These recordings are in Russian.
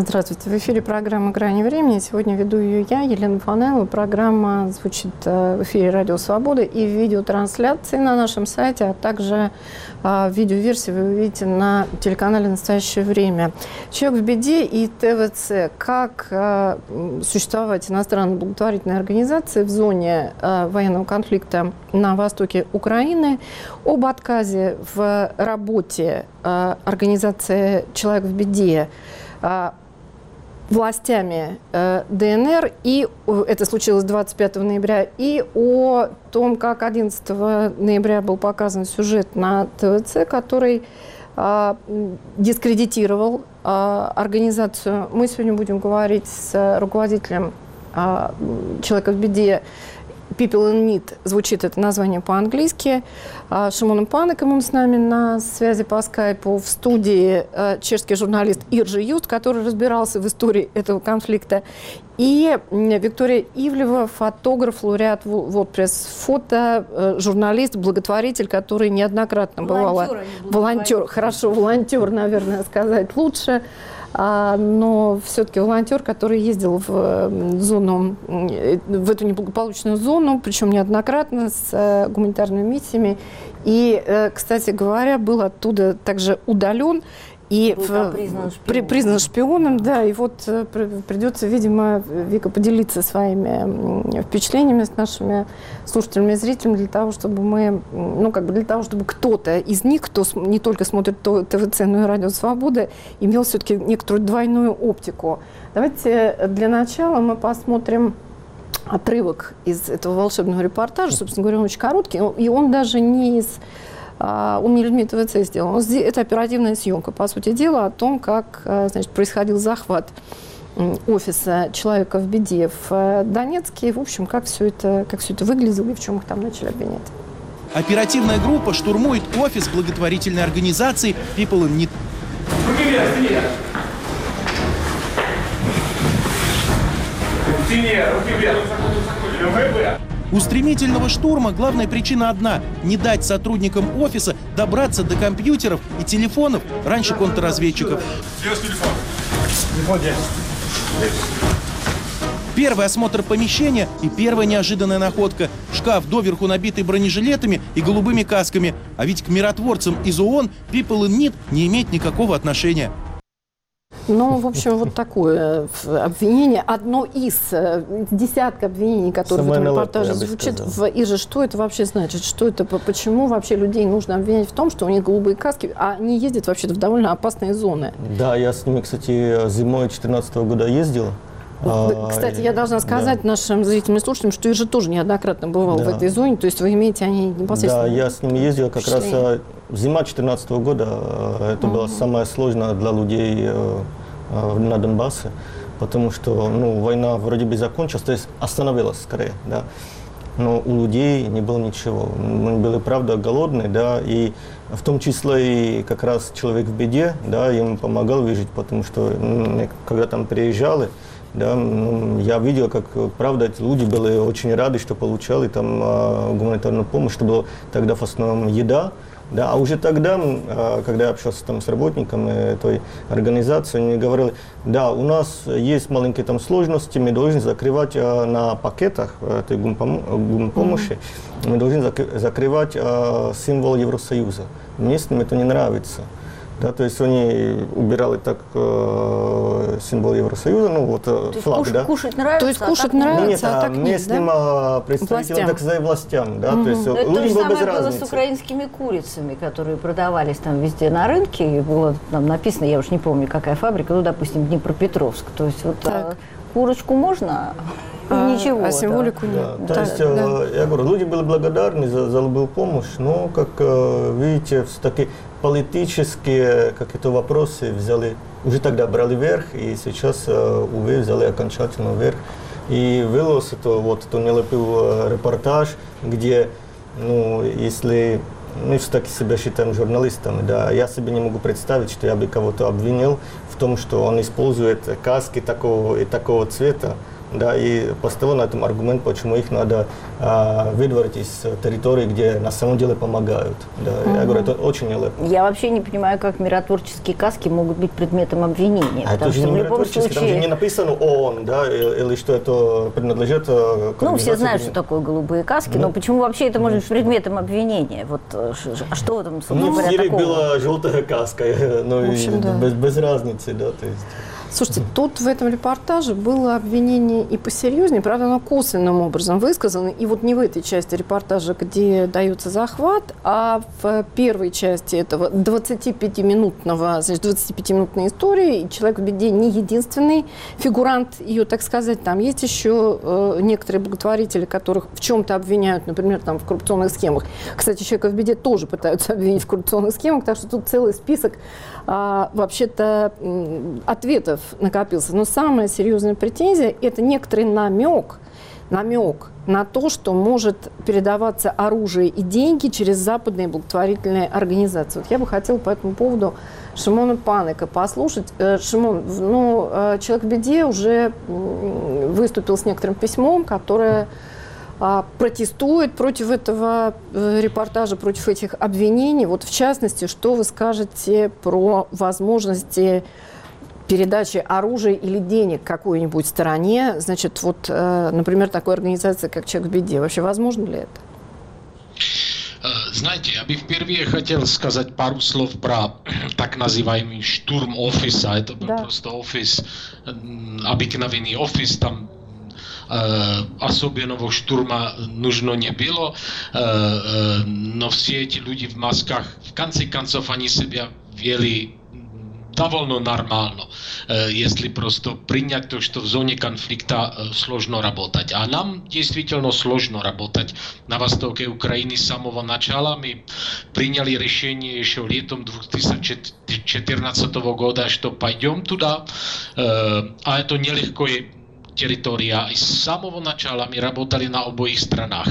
Здравствуйте. В эфире программа «Грани времени». Сегодня веду ее я, Елена Фанелова. Программа звучит в эфире «Радио Свобода» и в видеотрансляции на нашем сайте, а также видеоверсии вы увидите на телеканале «Настоящее время». «Человек в беде» и ТВЦ. Как существовать иностранной благотворительной организации в зоне военного конфликта на востоке Украины. Об отказе в работе организации «Человек в беде» властями ДНР, и это случилось 25 ноября, и о том, как 11 ноября был показан сюжет на ТВЦ, который дискредитировал организацию. Мы сегодня будем говорить с руководителем «Человека в беде», People in Need, звучит это название по-английски, Шимоном Панеком, он с нами на связи по скайпу, в студии чешский журналист Иржи Юст, который разбирался в истории этого конфликта, и Виктория Ивлева, фотограф, лауреат WordPress фото, журналист, благотворитель, который неоднократно бывала... Волонтер, хорошо, волонтер, наверное, сказать лучше. Но все-таки волонтер, который ездил в зону, в эту неблагополучную зону, причем неоднократно с гуманитарными миссиями. И, кстати говоря, был оттуда также удален. И признан шпионом, да, и вот придется, видимо, Вика поделиться своими впечатлениями с нашими слушателями и зрителями для того, чтобы мы, для того, чтобы кто-то из них, кто не только смотрит ТВЦ, но и Радио Свобода, имел все-таки некоторую двойную оптику. Давайте для начала мы посмотрим отрывок из этого волшебного репортажа, собственно говоря, он очень короткий, и он даже не из... Он не людьми ТВЦ сделан. Это оперативная съемка, по сути дела, о том, как происходил захват офиса «Человека в беде» в Донецке. И, в общем, как все это выглядело и в чем их там начали обвинять. Оперативная группа штурмует офис благотворительной организации People in Need. Руки вверх, руки вверх. У стремительного штурма главная причина одна – не дать сотрудникам офиса добраться до компьютеров и телефонов раньше контрразведчиков. Телефон здесь. Первый осмотр помещения и первая неожиданная находка – шкаф, доверху набитый бронежилетами и голубыми касками. А ведь к миротворцам из ООН People in Need не имеет никакого отношения. Ну, в общем, вот такое обвинение, одно из десятка обвинений, которые в этом репортаже звучит. Иже, что это вообще значит? Что это, почему вообще людей нужно обвинять в том, что у них голубые каски, а они ездят вообще-то в довольно опасные зоны? Да, я с ними, кстати, зимой 2014 года ездил. Кстати, я должна сказать нашим зрителям и слушателям, что Иже тоже неоднократно бывал в этой зоне, то есть вы имеете о ней непосредственно... Да, я с ними ездил как раз зима 2014 года, это было самое сложное для людей на Донбассе, потому что война вроде бы закончилась, то есть остановилась скорее, да, но у людей не было ничего, мы были, правда, голодные, да, и в том числе и как раз «Человек в беде», да, им помогал выжить, потому что когда там приезжали, да, я видел, как, правда, эти люди были очень рады, что получали там гуманитарную помощь, что было тогда в основном еда, да, а уже тогда, когда я общался там с работниками этой организации, они говорили, да, у нас есть маленькие там сложности, мы должны закрывать на пакетах этой гумпомощи, мы должны закрывать символ Евросоюза. Местным это не нравится. Да, то есть они убирали так символ Евросоюза, флаг, да. Кушать нравится, то есть кушать нравится, нет, а так нет, местным представителям, так сказать, властям, да, то есть людям было без разницы. Было с украинскими курицами, которые продавались там везде на рынке, и было там написано, я уж не помню, какая фабрика, допустим, Днепропетровск, то есть вот курочку можно, ничего. А символику нет. Да, то есть, я говорю, люди были благодарны за любую помощь, но, как видите, все-таки политические какие-то вопросы уже тогда брали вверх, и сейчас, увы, взяли окончательно вверх. И вылез это нелепый репортаж, где, если мы все-таки себя считаем журналистами, да, я себе не могу представить, что я бы кого-то обвинил в том, что он использует каски такого цвета. да, и поставил на этом аргумент, почему их надо выдворить из территории, где на самом деле помогают. Да. Я говорю, это очень нелепо. Я вообще не понимаю, как миротворческие каски могут быть предметом обвинения. А это же не миротворческие, там же не написано ООН, да, или что это принадлежит к Ну, все знают, что такое голубые каски, но почему вообще это может быть предметом обвинения? Вот, а что там, собственно говоря, в Сирии такого? была желтая каска, ну, В общем, да. без разницы, да, то есть... Слушайте, тут в этом репортаже было обвинение и посерьезнее, правда, оно косвенным образом высказано. И вот не в этой части репортажа, где дается захват, а в первой части этого 25-минутного, значит, 25-минутной истории. И человек в беде не единственный фигурант ее, так сказать. Там есть еще некоторые благотворители, которых в чем-то обвиняют, например, там, в коррупционных схемах. Кстати, человека в беде тоже пытаются обвинить в коррупционных схемах, так что тут целый список вообще-то ответов накопился. Но самая серьезная претензия – это некоторый намек на то, что может передаваться оружие и деньги через западные благотворительные организации. Вот я бы хотела по этому поводу Шимона Панека послушать. Шимон, человек в беде уже выступил с некоторым письмом, которое протестует против этого репортажа, против этих обвинений. Вот в частности, что вы скажете про возможности передачи оружия или денег какой-нибудь стороне? Значит, вот, например, такой организации, как «Человек в беде». Вообще возможно ли это? Знаете, я бы впервые хотел сказать пару слов про так называемый штурм офиса. Это был просто офис, обыкновенный офис, там особенного штурма нужно не было, но все эти люди в масках, в конце концов, они себя вели довольно нормально, если просто принять то, что в зоне конфликта сложно работать. А нам действительно сложно работать на востоке Украины с самого начала. Мы приняли решение еще летом 2014 года, что пойдем туда, а это нелегкое территория. И с самого начала мы работали на обоих странах,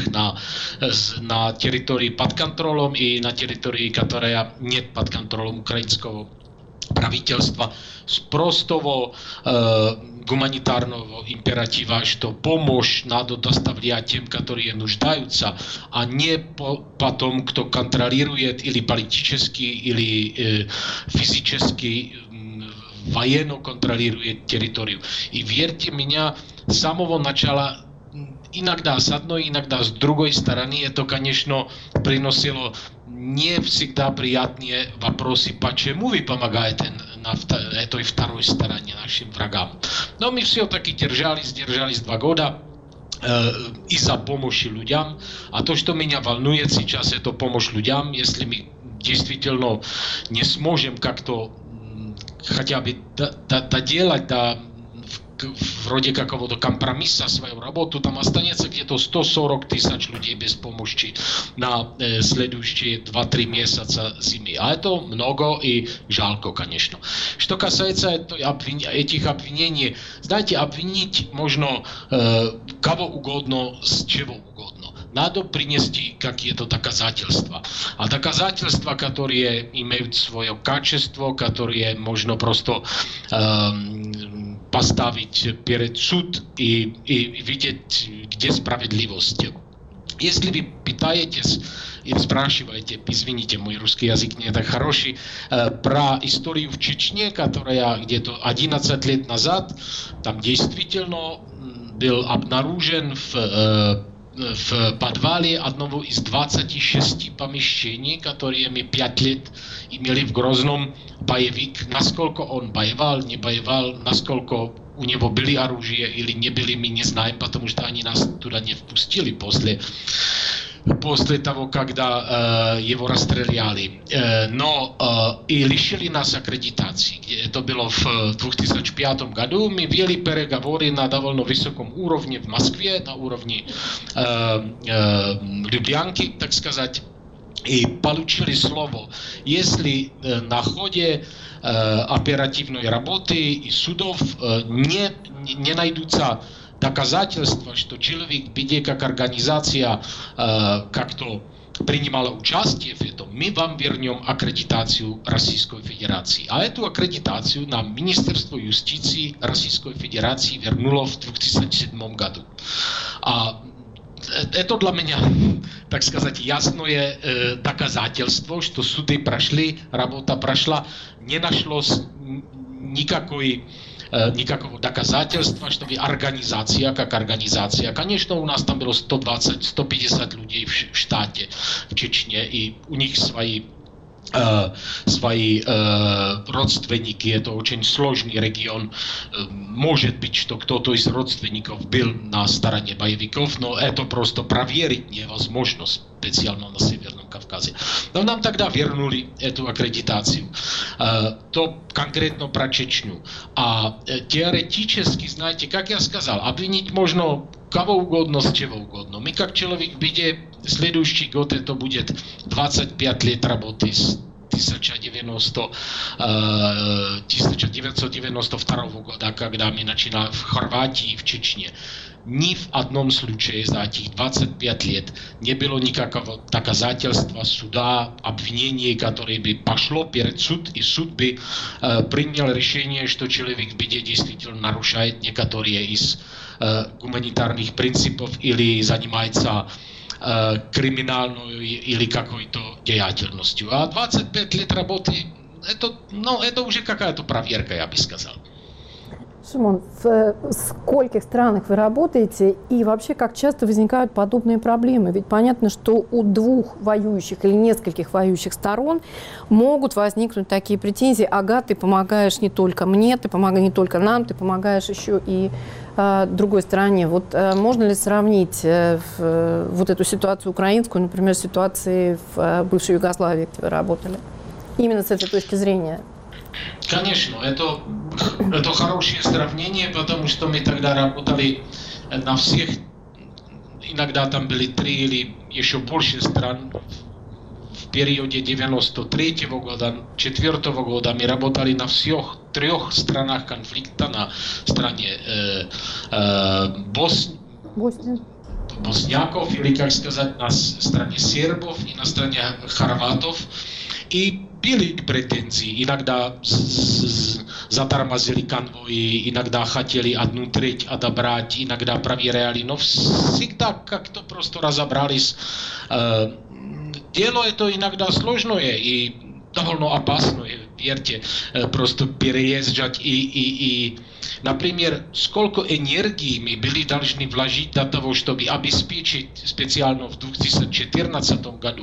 на территории под контролем и на территории, которая нет под контролем украинского правительства, с простого гуманитарного императива, что помощь надо доставлять тем, которые нуждаются, а не по тому, кто контролирует или политически, или физически военно контролирует территорию. И верьте мне, с самого начала, иногда с одной, иногда с другой стороны, это, конечно, приносило не всегда приятные вопросы, почему вы помогаете на этой второй стороне нашим врагам. Но мы все-таки держались 2 года из-за помощи людям. А то, что меня волнует сейчас, это помощь людям. Если мы действительно не сможем как-то хотя бы доделать вроде какого-то компромисса свою работу, там останется где-то 140 тысяч людей без помощи на следующие 2-3 месяца зимы. А это много и жалко, конечно. Что касается этих обвинений, знаете, обвинить можно кого угодно, с чего угодно. Надо принести какие-то доказательства. А доказательства, которые имеют свое качество, которые можно просто поставить перед суд и видеть, где справедливость. Если вы питаетесь или спрашиваете, извините, мой русский язык не так хороший, про историю в Чечне, которая где-то 11 лет назад там действительно был обнаружен в подвале одного из 26 помещений, которые мы 5 лет имели в Грозном, боевик. Насколько он воевал, не воевал, насколько у него были оружия или не были, мы не знаем, потому что они нас туда не впустили после того, когда его расстреляли. Но и лишили нас аккредитации. Это было в 2005 году. Мы вели переговоры на довольно высоком уровне в Москве, на уровне Люблянки, так сказать. И получили слово, если на ходе оперативной работы и судов не найдутся доказательства, что человек в беде как организация как-то принимала участие в этом, мы вам вернем аккредитацию Российской Федерации. А эту аккредитацию нам Министерство юстиции Российской Федерации вернуло в 2007 году. Это для меня, так сказать, ясное доказательство, что суды прошли, работа прошла, не нашлось никакого доказательства, чтобы организация, как организация. Конечно, у нас там было 120-150 людей в штате, в Чечне, и у них свои родственники, это очень сложный регион. Может быть, что кто-то из родственников был на стороне боевиков, но это просто проверить невозможно, специально на Северном Кавказе. Но нам тогда вернули эту аккредитацию. То конкретно про Чечню. А теоретически, знаете, как я сказал, обвинить можно кого угодно, с чего угодно. Мы как человек в беде, следующий год это будет 25 лет работы с 1992 года, когда мы начинали в Хорватии и в Чечне. Ни в одном случае за этих 25 лет не было никакого доказательства суда, обвинения, которое бы пошло перед суд, и суд бы принял решение, что человек в беде действительно нарушает некоторые из гуманитарных принципов или занимается криминальной или какой-то деятельностью. А 25 лет работы, это уже какая-то проверка, я бы сказал. Шимон, в скольких странах вы работаете и вообще как часто возникают подобные проблемы? Ведь понятно, что у двух воюющих или нескольких воюющих сторон могут возникнуть такие претензии. Ага, ты помогаешь не только мне, ты помогаешь не только нам, ты помогаешь еще и другой стороне. Вот можно ли сравнить вот эту ситуацию украинскую, например, с ситуацией в бывшей Югославии, где вы работали? Именно с этой точки зрения. Конечно, это хорошее сравнение, потому что мы тогда работали на всех, иногда там были 3 или еще больше стран. В периоде 93 года, 4 года мы работали на всех 3 странах конфликта, на стране босняков, или, как сказать, на стране сербов и на стране хорватов. И были претензии, иногда затормозили конвои, иногда хотели 1/3 отобрать, иногда проверяли, но всегда как-то просто разобрались. Дело это иногда сложное и довольно опасное, верьте, просто переезжать и например, сколько энергии мы были должны вложить для того, чтобы обеспечить специально в 2014 году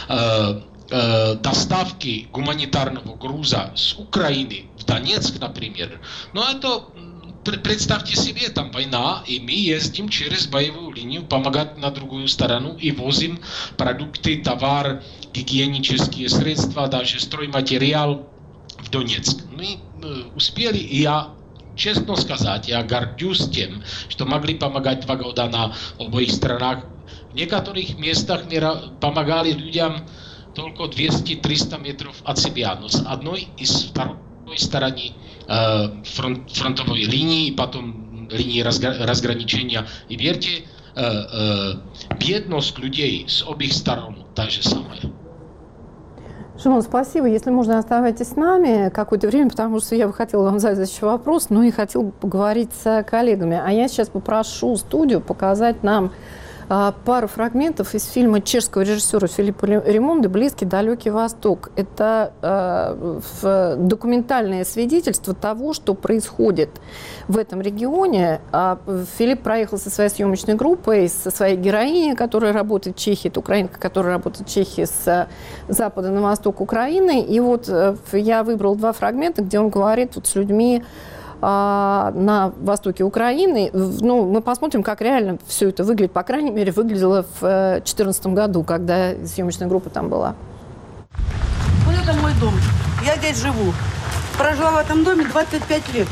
доставки гуманитарного груза с Украины в Донецк, например. Но это, представьте себе, там война, и мы ездим через боевую линию, помогать на другую сторону и возим продукты, товар, гигиенические средства, даже стройматериал в Донецк. Мы успели, и я, честно сказать, я горжусь тем, что могли помогать 2 года на обоих сторонах. В некоторых местах мы помогали людям только 200-300 метров от себя, но с одной и с второй стороны фронтовой линии, потом линии разграничения. И верьте, бедность людей с обеих сторон та же самая. Шимон, спасибо. Если можно, оставайтесь с нами какое-то время, потому что я бы хотела вам задать еще вопрос, но и хотела поговорить с коллегами. А я сейчас попрошу студию показать нам пару фрагментов из фильма чешского режиссера Филиппа Ремонда «Близкий далекий Восток». Это документальное свидетельство того, что происходит в этом регионе. Филипп проехал со своей съемочной группой, со своей героиней, которая работает в Чехии, это украинка, которая работает в Чехии с запада на восток Украины. И вот я выбрал 2 фрагмента, где он говорит вот с людьми на востоке Украины. Ну, мы посмотрим, как реально все это выглядит. По крайней мере, выглядело в 2014 году, когда съемочная группа там была. Вот это мой дом. Я здесь живу. Прожила в этом доме 25 лет.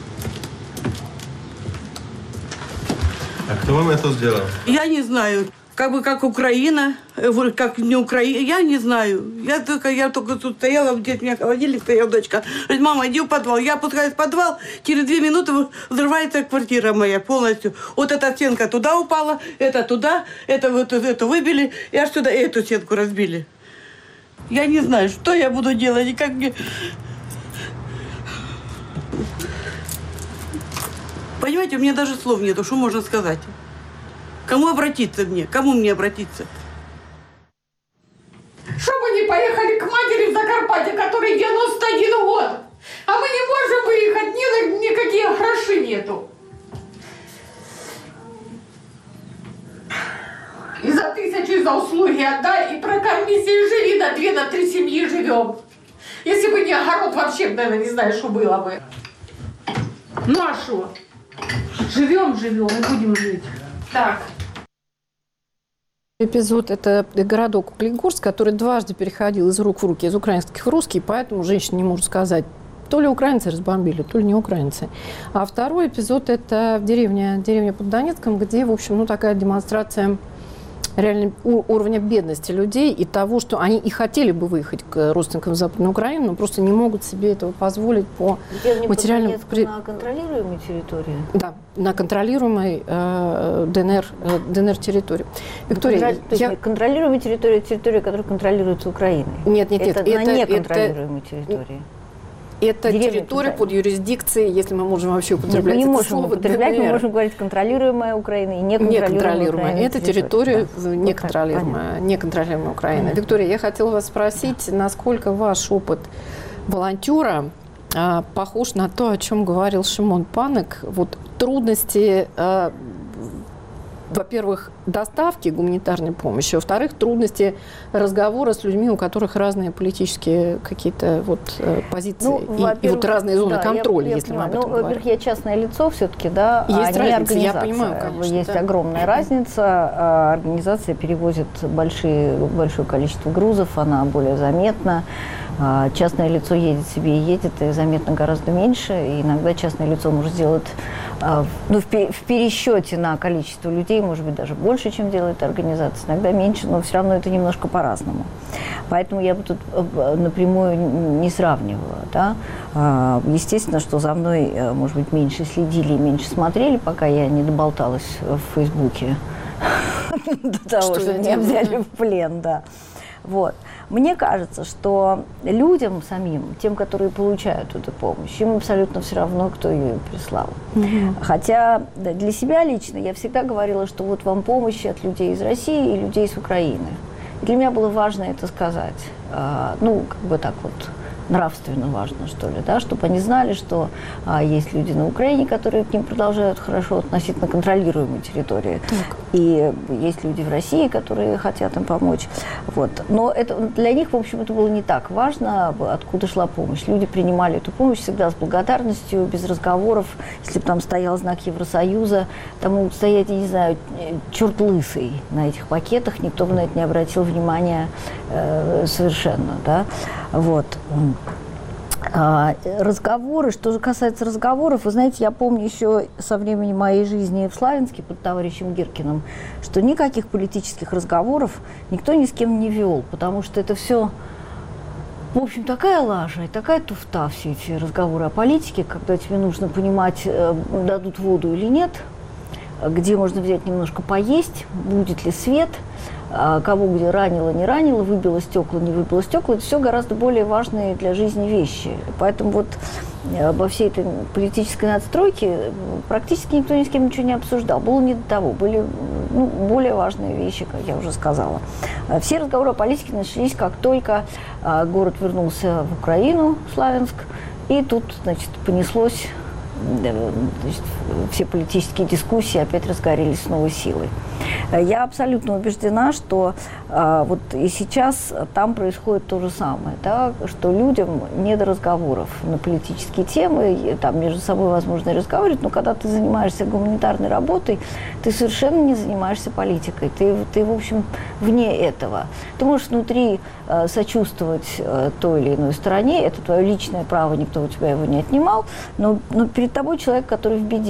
А кто вам это сделал? Я не знаю. как Украина, как не Украина, я не знаю. Я только тут стояла, здесь у меня холодильник стоял, дочка. Говорит, мама, иди в подвал. Я опускаюсь в подвал, через 2 минуты взрывается квартира моя полностью. Вот эта стенка туда упала, это туда, это вот эту выбили, и аж сюда эту стенку разбили. Я не знаю, что я буду делать, и как мне... Понимаете, у меня даже слов нету, что можно сказать. Кому обратиться мне? Кому мне обратиться? Что мы не поехали к матери в Закарпатье, которой 91 год? А мы не можем выехать, никакие гроши нету. И за 1000 за услуги отдай, и прокормись, и живи на 2-3 семьи живем. Если бы не огород, вообще, наверное, не знаю, что было бы. Ну а что? Живем и будем жить. Так. Эпизод – это городок Углегорск, который дважды переходил из рук в руки, из украинских в русские, поэтому женщина не может сказать, то ли украинцы разбомбили, то ли не украинцы. А второй эпизод – это деревня под Донецком, где, в общем, такая демонстрация реально уровня бедности людей и того, что они и хотели бы выехать к родственникам в Западную Украину, но просто не могут себе этого позволить по материальному... На контролируемой территории? Да, на контролируемой ДНР территории. Виктория, контролируемая территория – территория, которая контролируется Украиной? Нет. Это на неконтролируемой территории? Это территория под юрисдикцией, если мы можем вообще употреблять это слово. Мы не можем употреблять, мы можем говорить контролируемая Украина и неконтролируемая. Это территория неконтролируемая Украина. Виктория, я хотела вас спросить, насколько ваш опыт волонтера похож на то, о чем говорил Шимон Панек, вот трудности, во-первых, доставки гуманитарной помощи, во-вторых, трудности разговора с людьми, у которых разные политические какие-то позиции и разные зоны контроля, если мы об этом говорим. Во-первых, я частное лицо все-таки, да, есть а не разница, организация. я понимаю, конечно. Есть огромная разница. Организация перевозит большое количество грузов, она более заметна. Частное лицо едет себе и едет, и заметно гораздо меньше. И иногда частное лицо может сделать, в пересчете на количество людей, может быть, даже больше, чем делает организация, иногда меньше, но все равно это немножко по-разному. Поэтому я бы тут напрямую не сравнивала. Да? Естественно, что за мной, может быть, меньше следили и меньше смотрели, пока я не доболталась в Фейсбуке до того, что меня взяли в плен, да. Вот. Мне кажется, что людям самим, тем, которые получают эту помощь, им абсолютно все равно, кто ее прислал. Хотя для себя лично я всегда говорила, что вот вам помощь от людей из России и людей из Украины. И для меня было важно это сказать. Нравственно важно, что ли, да, чтобы они знали, что есть люди на Украине, которые к ним продолжают хорошо относительно контролируемой территории. Так. И есть люди в России, которые хотят им помочь. Вот. Но это, для них, в общем, это было не так важно, откуда шла помощь. Люди принимали эту помощь всегда с благодарностью, без разговоров. Если бы там стоял знак Евросоюза, там могут стоять, я не знаю, черт лысый на этих пакетах, никто бы на это не обратил внимания совершенно, да. Вот. Разговоры, что же касается разговоров, вы знаете, я помню еще со времени моей жизни в Славянске под товарищем Гиркиным, что никаких политических разговоров никто ни с кем не вел, потому что это все, в общем, такая лажа и такая туфта, все эти разговоры о политике, когда тебе нужно понимать, дадут воду или нет, где можно взять немножко поесть, будет ли свет, кого где ранило, не ранило, выбило стекла, не выбило стекла. Это все гораздо более важные для жизни вещи. Поэтому вот обо всей этой политической надстройке практически никто ни с кем ничего не обсуждал. Было не до того. Были более важные вещи, как я уже сказала. Все разговоры о политике начались, как только город вернулся в Украину, Славянск, и тут, значит, понеслось. Значит, все политические дискуссии опять разгорелись с новой силой. Я абсолютно убеждена, что вот и сейчас там происходит то же самое, да, что людям не до разговоров на политические темы, там между собой возможно и разговаривать, но когда ты занимаешься гуманитарной работой, ты совершенно не занимаешься политикой, ты в общем, вне этого. Ты можешь внутри сочувствовать той или иной стороне, это твое личное право, никто у тебя его не отнимал, но перед тобой человек, который в беде.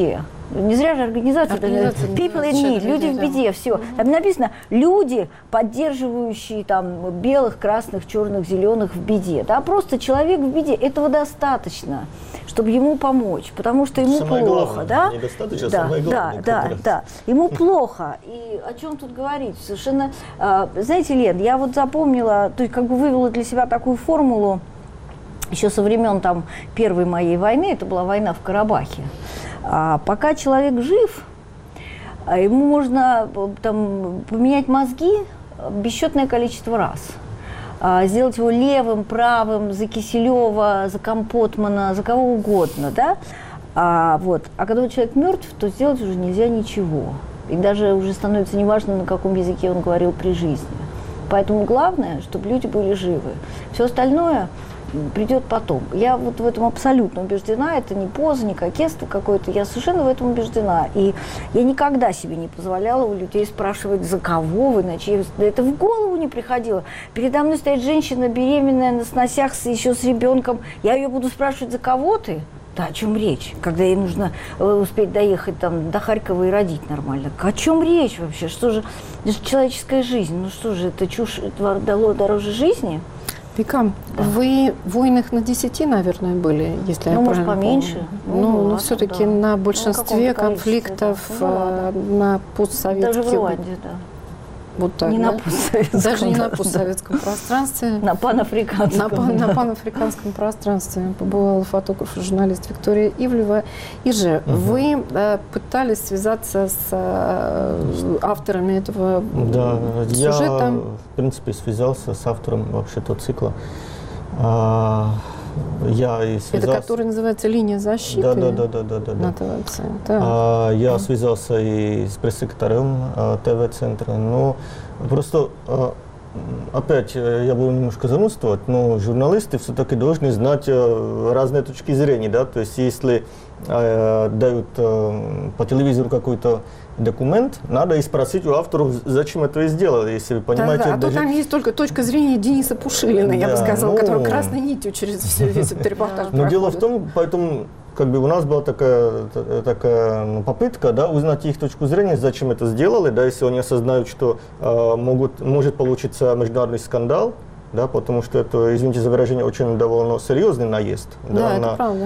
Не зря же организация People in Need, люди в беде, все. Там написано люди, поддерживающие там белых, красных, черных, зеленых в беде. Да, просто человек в беде, этого достаточно, чтобы ему помочь, потому что ему самое плохо, главное, да? недостаточно, Да, самое главное, да. Ему плохо. И о чем тут говорить? Совершенно, знаете, Лен, я вот запомнила, то есть как бы вывела для себя такую формулу еще со времен там первой моей войны, это была война в Карабахе. Пока человек жив, ему можно там поменять мозги бесчетное количество раз. Сделать его левым, правым, за Киселева, за Компотмана, за кого угодно, да? А когда человек мертв, то сделать уже нельзя ничего. И даже уже становится неважно, на каком языке он говорил при жизни. Поэтому главное, чтобы люди были живы. Все остальное придет потом. Я вот в этом абсолютно убеждена, это не поза, не кокетство какое-то, я совершенно в этом убеждена. И я никогда себе не позволяла у людей спрашивать, за кого вы, на чьей... Это в голову не приходило. Передо мной стоит женщина беременная на сносях еще с ребенком, я ее буду спрашивать, за кого ты? Да, о чем речь? Когда ей нужно успеть доехать там, до Харькова и родить нормально. О чем речь вообще? Что же, это же человеческая жизнь? Ну что же, это чушь дороже жизни? Вика, вы в войнах на 10, наверное, были, если я правильно поменьше. помню. Ну, все-таки на большинстве конфликтов на постсоветских... Даже в Руанде, да. Вот так, не да? На постсоветском. Даже не на постсоветском пространстве. На панафриканском. На панафриканском пространстве побывала фотограф и журналист Виктория Ивлева. Иже, вы пытались связаться с авторами этого сюжета? Я, в принципе, связался с автором вообще того цикла. Я и связался... Это который называется «Линия защиты»? Да. На ТВЦ. Да. Я связался и с пресс-секретарем ТВ-центра, но просто, опять, я буду немножко занудствовать, но журналисты все-таки должны знать разные точки зрения, да, то есть если дают по телевизору какой-то документ, надо и спросить у авторов, зачем это сделали, если вы понимаете... Да, то там есть только точка зрения Дениса Пушилина, я бы сказала, которая красной нитью через весь этот репортаж проходит. Но дело в том, поэтому как бы у нас была такая попытка, да, узнать их точку зрения, зачем это сделали, да, если они осознают, что может получиться международный скандал, да, потому что это, извините за выражение, очень довольно серьезный наезд, да, это правда.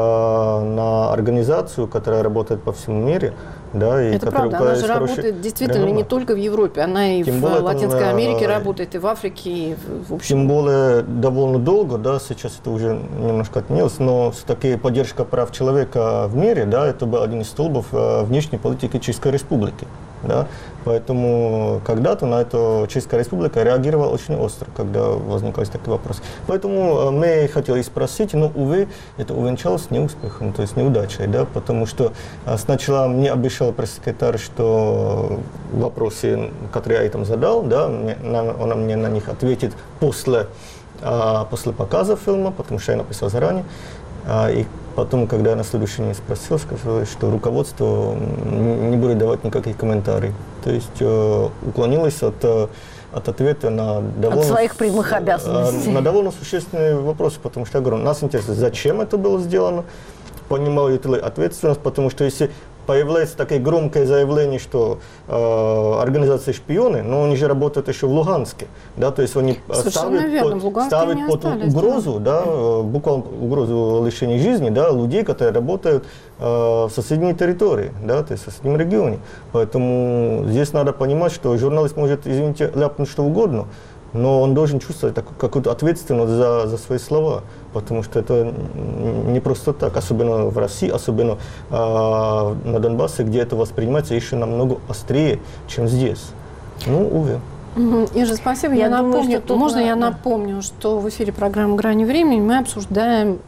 На организацию, которая работает по всему миру. Да, и это правда, она же работает действительно не только в Европе, она и в Латинской Америке работает, и в Африке, и в общем. Тем более довольно долго, да, сейчас это уже немножко отменилось, но все-таки поддержка прав человека в мире, да, это был один из столбов внешней политики Чешской Республики. Да? Поэтому когда-то на это Чешская Республика реагировала очень остро, когда возникали такие вопросы. Поэтому мы хотели спросить, но, увы, это увенчалось неуспехом, то есть неудачей, да? Потому что сначала мне обещал пресс-секретарь, что вопросы, которые я там задал, да, она мне на них ответит после показа фильма, потому что я написал заранее. И потом, когда я на следующий день спросил, сказали, что руководство не будет давать никаких комментариев. То есть уклонилось от ответа на довольно... От своих прямых обязанностей. На довольно существенные вопросы, потому что, я говорю, нас интересует, зачем это было сделано, понимают ли ответственность, потому что если появляется такое громкое заявление, что организации шпионы, но они же работают еще в Луганске, да, то есть они ставят под угрозу, да, буквально угрозу лишения жизни, да, людей, которые работают в соседней территории, да, то есть в соседнем регионе. Поэтому здесь надо понимать, что журналист может, извините, ляпнуть что угодно, но он должен чувствовать какую-то ответственность за свои слова, потому что это не просто так, особенно в России, особенно на Донбассе, где это воспринимается еще намного острее, чем здесь. Ну, увы. Иже, спасибо. Я напомню, я напомню, что в эфире программы «Грани времени» мы обсуждаем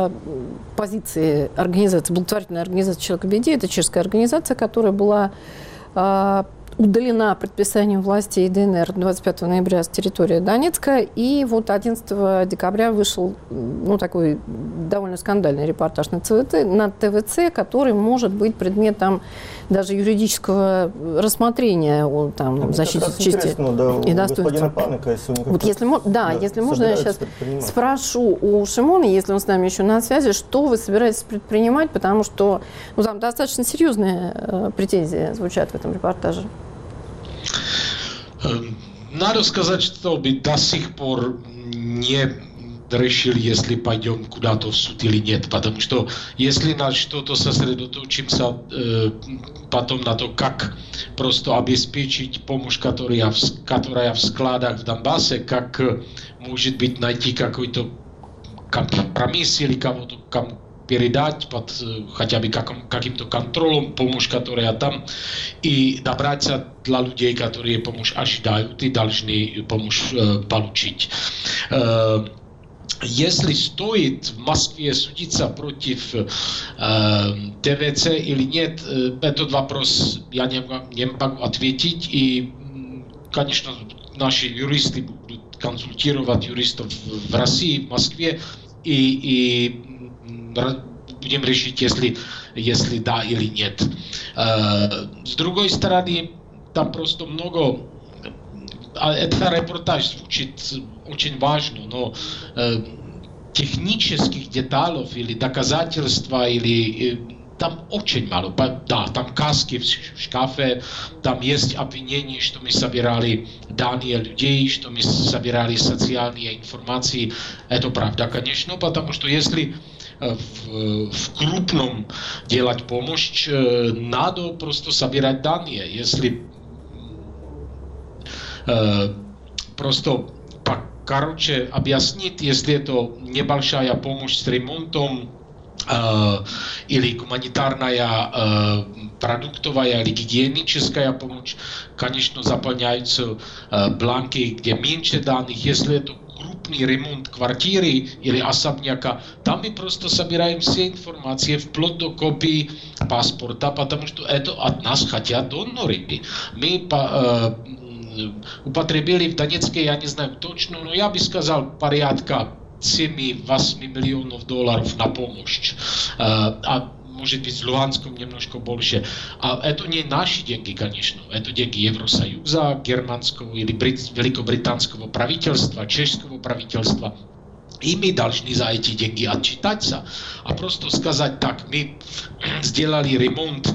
позиции организации, благотворительной организации «Человек в беде». Это чешская организация, которая была удалена предписанием властей ДНР 25 ноября с территории Донецка. И вот 11 декабря вышел такой довольно скандальный репортаж на ТВЦ, который может быть предметом даже юридического рассмотрения там, защиты чести и достоинства. Вот если можно, я сейчас спрошу у Шимона, если он с нами еще на связи, что вы собираетесь предпринимать, потому что там достаточно серьезные претензии звучат в этом репортаже. Надо сказать, что мы до сих пор не решили, если пойдем куда-то в суд или нет, потому что если на что-то сосредоточимся потом на то, как просто обеспечить помощь, которая в складах в Донбассе, как, может быть, найти какой-то компромисс или кого-то передать под хотя бы каким-то контролем помощь, которая там, и добраться для людей, которые помощь ожидают и должны помощь получить. Если стоит в Москве судиться против ТВЦ или нет, этот вопрос я не могу ответить. И, конечно, наши юристы будут консультировать юристов в России, в Москве, и будем решить, если да или нет. С другой стороны, там просто много... Этот репортаж звучит очень важно, но технических деталей или доказательства, там очень мало. Да, там каски в шкафе, там есть обвинение, что мы собирали данные людей, что мы собирали социальные информации. Это правда, конечно, потому что если в крупном делать помощь, надо просто собирать данные. Если просто короче объяснить, если это небольшая помощь с ремонтом или гуманитарная, продуктовая или гигиеническая помощь, конечно, заполняются бланки, где меньше данных. Если это крупный ремонт квартиры или особняка, там мы просто собираем все информации, вплоть до копии паспорта, потому что это от нас хотят доноры. Мы употребили в Донецке, я не знаю точно, но я бы сказал, порядка 7-8 миллионов долларов на помощь. А может быть, в Луганском немножко больше. А это не наши деньги, конечно. Это деньги Евросоюза, германского или великобританского правительства, чешского правительства. И мы должны за эти деньги отчитаться. А просто сказать так, мы сделали ремонт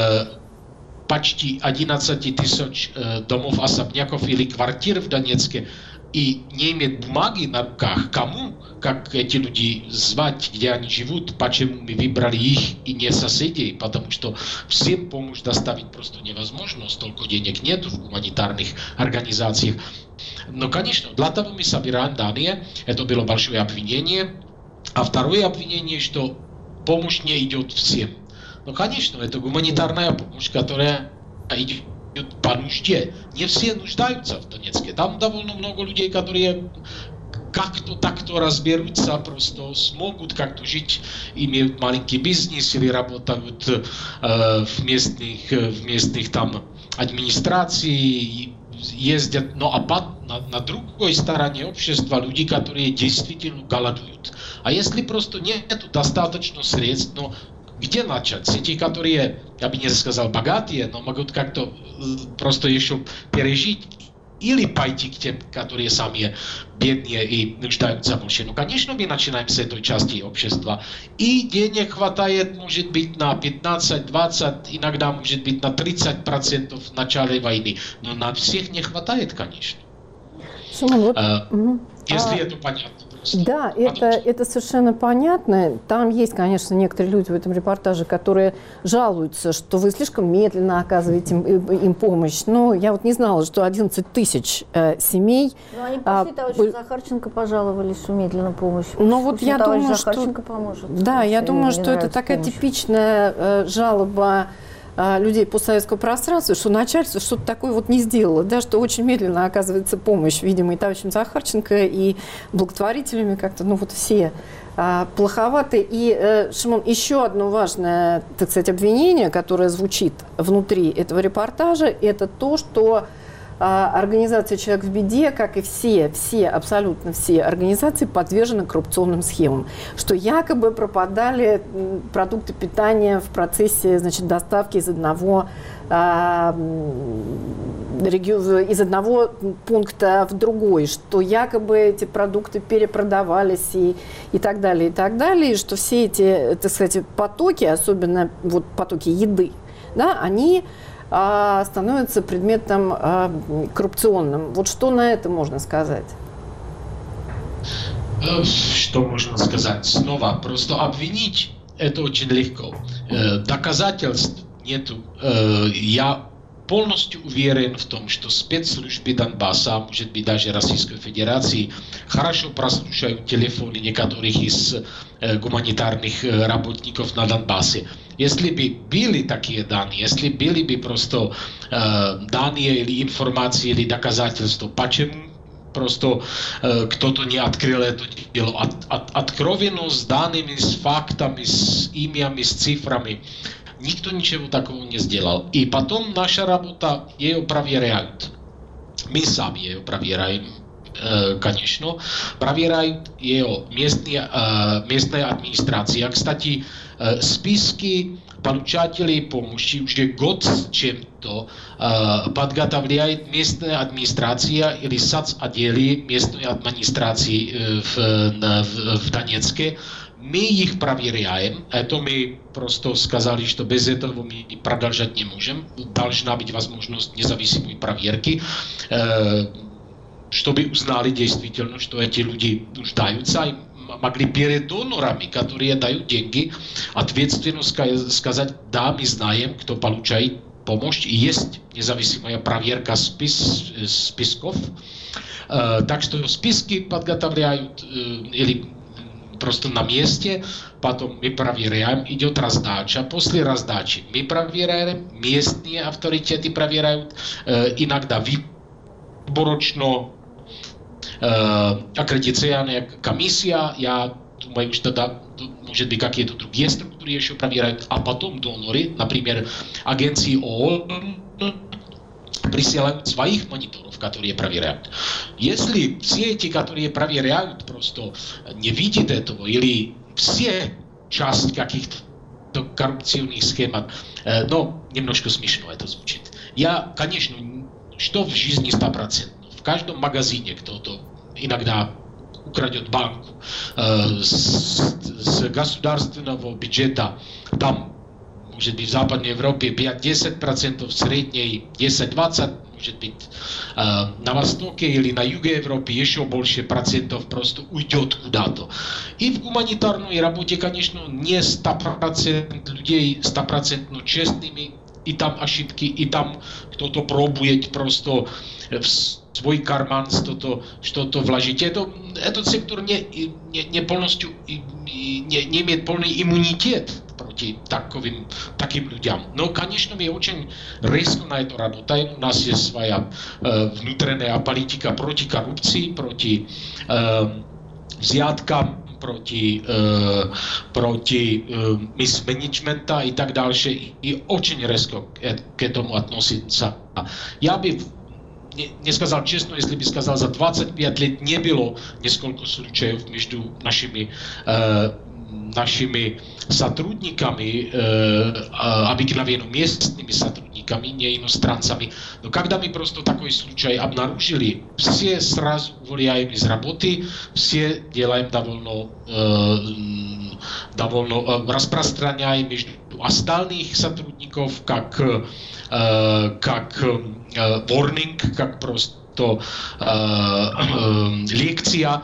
почти 11 тысяч домов, особняков или квартир в Донецке, и не иметь бумаги на руках, кому, как эти люди звать, где они живут, почему мы выбрали их и не соседей, потому что всем помощь доставить просто невозможно, столько денег нет в гуманитарных организациях. Но, конечно, для того мы собираем данные, это было большое обвинение, а второе обвинение, что помощь не идет всем. Ну, конечно, это гуманитарная помощь, которая идет по нужде. Не все нуждаются в Донецке. Там довольно много людей, которые как-то так-то разберутся, просто смогут как-то жить, имеют маленький бизнес или работают в местных там администрации, ездят. Но на другой стороне общества люди, которые действительно голодуют. А если просто нет достаточно средств, но где начать? Те, которые, я бы не сказал богатые, но могут как-то просто еще пережить, или пойти к тем, которые сами бедные и нуждаются больше. Ну, конечно, мы начинаем с этой части общества. И денег хватает, может быть, на 15-20, иногда, может быть, на 30% в начале войны. Но на всех не хватает, конечно. Если это понятно. Да, это совершенно понятно. Там есть, конечно, некоторые люди в этом репортаже, которые жалуются, что вы слишком медленно оказываете им помощь. Но я вот не знала, что 11 тысяч семей... Ну, они пошли, товарищ Захарченко пожаловались, что медленно помощь. Но вот я думаю, Захарченко поможет. Да, я думаю, что это такая типичная жалоба людей постсоветского пространства, что начальство что-то такое вот не сделало, да, что очень медленно оказывается помощь, видимо, и товарищем Захарченко, и благотворителями как-то, ну вот все плоховаты. И, Шимон, еще одно важное, так сказать, обвинение, которое звучит внутри этого репортажа, это то, что организация «Человек в беде», как и все, абсолютно все организации, подвержены коррупционным схемам. Что якобы пропадали продукты питания в процессе, значит, доставки из одного пункта в другой, что якобы эти продукты перепродавались и так далее, и что все эти, так сказать, потоки, особенно вот потоки еды, да, они становится предметом коррупционным. Вот что на это можно сказать? Что можно сказать? Снова, просто обвинить это очень легко. Доказательств нету. Я полностью уверен в том, что спецслужбы Донбасса, может быть даже Российской Федерации, хорошо прослушают телефоны некоторых из гуманитарных работников на Донбассе. Если бы были такие данные, если были бы просто данные или информации или доказательства, почему просто кто-то не открыл это дело откровенно с данными, с фактами, с именами, с цифрами. Никто ничего такого не сделал. И потом наша работа, ее проверяют. Мы сами ее проверяем, конечно. Проверяют ее местная администрация. Кстати, списки получателей помощи уже год с чем-то подготовляет местная администрация или соцотделы местной администрации в Донецке. Мы их проверяем. Это мы просто сказали, что без этого мы продолжать не можем. Должна быть возможность независимой проверки, чтобы узнали действительно, что эти люди нуждаются. И могли перед донорами, которые дают деньги, ответственно сказать: да, мы знаем, кто получает помощь, и есть независимая проверка списков. Так что списки подготовляют или просто на месте, потом мы проверяем, идет раздача. После раздачи мы проверяем, местные авторитеты проверяют, иногда выборочно аккредитационная комиссия, я думаю, что да, может быть какие-то другие структуры еще проверяют, а потом доноры, например, агенции ООН, присылают своих мониторов, которые проверяют. Если все эти, которые проверяют, просто не видят этого, или все часть каких-то коррупционных схем, но немножко смешно это звучит. Я, конечно, что в жизни 100%. В каждом магазине кто-то иногда украдет банку с государственного бюджета, там, может быть, в Западной Европе 5-10%, в Средней 10-20%, может быть, на Востоке или на Юге Европы еще больше процентов просто уйдет куда-то. И в гуманитарной работе, конечно, не 100% людей 100% честными, и там ошибки, и там кто-то пробует просто в свой карман что-то вложить. Этот сектор не полностью не имеет полный иммунитет против таким людям. Но, конечно, мы очень резко на это работаем. У нас есть своя внутренняя политика против коррупции, против взяткам, против мисменеджмента и так дальше. И очень резко к этому относится. Я бы не сказал честно, если бы сказал, за 25 лет не было несколько случаев между нашими сотрудниками, обыкновенно местными сотрудниками, не иностранцами. Но когда мы просто такой случай обнаружили, все сразу увольняем из работы, все делаем довольно распространяем между остальных сотрудников как warning, как просто лекция.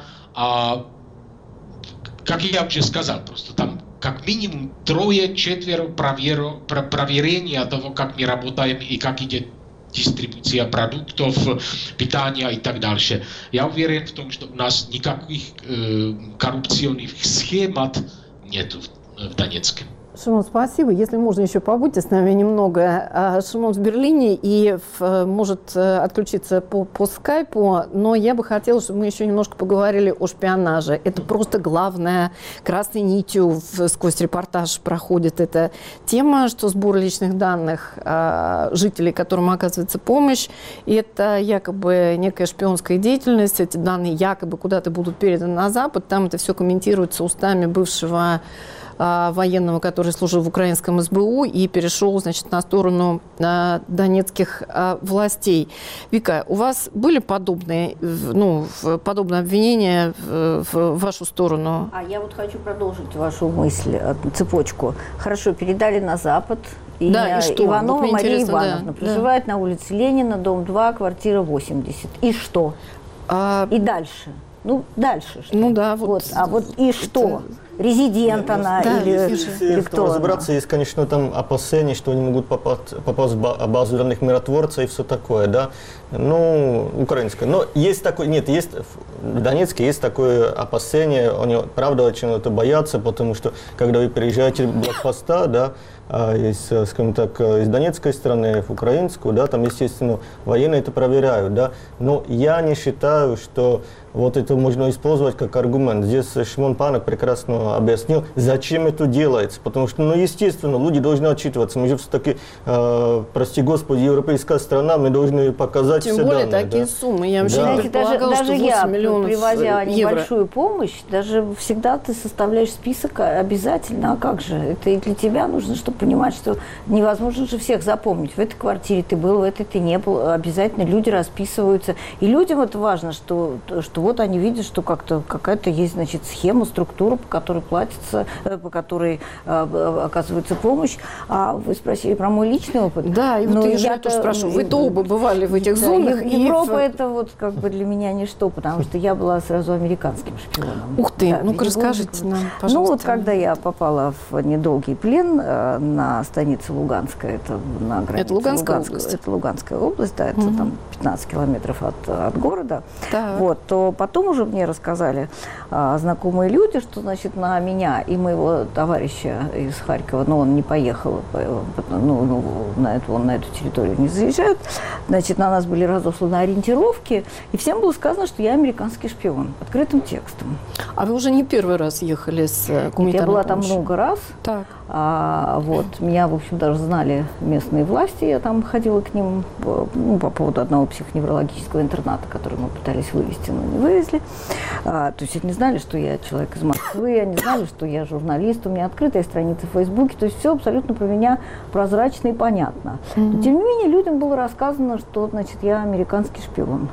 Как я уже сказал, просто там как минимум 3-4 проверения того, как мы работаем и как идет дистрибуция продуктов, питания и так дальше. Я уверен в том, что у нас никаких коррупционных схем нет в Донецке. Шимон, спасибо. Если можно, еще побудьте с нами немного. Шимон в Берлине и может отключиться по скайпу, но я бы хотела, чтобы мы еще немножко поговорили о шпионаже. Это просто главная красной нитью сквозь репортаж проходит эта тема, что сбор личных данных жителей, которым оказывается помощь, это якобы некая шпионская деятельность, эти данные якобы куда-то будут переданы на Запад, там это все комментируется устами бывшего военного, который служил в украинском СБУ и перешел, значит, на сторону донецких властей. Вика, у вас были подобные обвинения в вашу сторону? Я вот хочу продолжить вашу мысль, цепочку. Хорошо, передали на Запад. И что? Иванова вот Мария Ивановна проживает на улице Ленина, дом 2, квартира 80. И что? И дальше? Дальше что? Ну да, вот. А вот и что? Резидент она или кто? Разобраться, есть, конечно, там опасения, что они могут попасть в базу данных миротворца и все такое, да. Ну, украинское. Но есть такое, есть в Донецке есть такое опасение, они правда очень это боятся, потому что когда вы переезжаете в блокпоста, да, скажем так, из донецкой стороны в украинскую, да, там, естественно, военные это проверяют, да. Но я не считаю, что вот это можно использовать как аргумент. Здесь Шимон Панок прекрасно объяснил, зачем это делается. Потому что, естественно, люди должны отчитываться. Мы же все-таки, прости господи, европейская страна, мы должны показать все данные. Тем более такие суммы. Я вообще не предполагала, что 8 миллионов евро. Привозя небольшую помощь, даже всегда ты составляешь список обязательно. А как же? Это и для тебя нужно, чтобы понимать, что невозможно же всех запомнить. В этой квартире ты был, в этой ты не был. Обязательно люди расписываются. И людям это важно, что вот они видят, что как-то какая-то есть, значит, схема, структура, по которой платится, по которой оказывается помощь. А вы спросили про мой личный опыт. Да, и вот я тоже спрашиваю. Вы-то оба бывали в этих зонах. Европа это вот как бы для меня ничто, потому что я была сразу американским шпионом. Ух ты, ну-ка расскажите нам, пожалуйста. Ну вот когда я попала в недолгий плен на станице Луганская, это на границе. Это Луганская область? Это Луганская область, да, это там 15 километров от города. Так. Вот, то потом уже мне рассказали знакомые люди, что, значит, на меня и моего товарища из Харькова, но он не поехал, он на эту территорию не заезжает, значит, на нас были разосланы ориентировки, и всем было сказано, что я американский шпион, открытым текстом. А вы уже не первый раз ехали с гуманитарной Я была помощью? там много раз. Так. Вот, меня, в общем, даже знали местные власти, я там ходила к ним по поводу одного психоневрологического интерната, который мы пытались вывести, но не вывезли. То есть они знали, что я человек из Москвы, они знали, что я журналист, у меня открытая страница в Фейсбуке, то есть все абсолютно про меня прозрачно и понятно. Но, тем не менее, людям было рассказано, что, значит, я американский шпион.